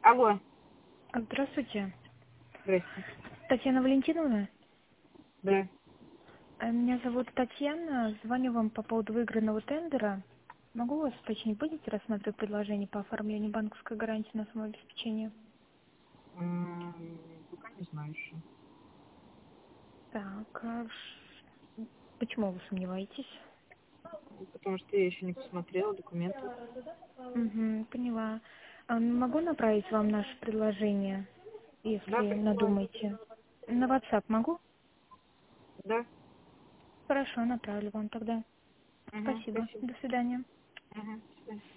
Алло, Здравствуйте. здрасте. Татьяна Валентиновна. Да. Меня зовут Татьяна. Звоню вам по поводу выигранного тендера. Могу вас уточнить, будете рассматривать предложение по оформлению банковской гарантии на самообеспечение? Пока не знаю еще. Так, почему вы сомневаетесь? Потому что я еще не посмотрела документы. Угу, поняла. Могу направить вам наше предложение, Да, если присылайте. надумаете? На WhatsApp могу? Да. Хорошо, направлю вам тогда. Угу, Спасибо. спасибо. До свидания. Угу, до свидания.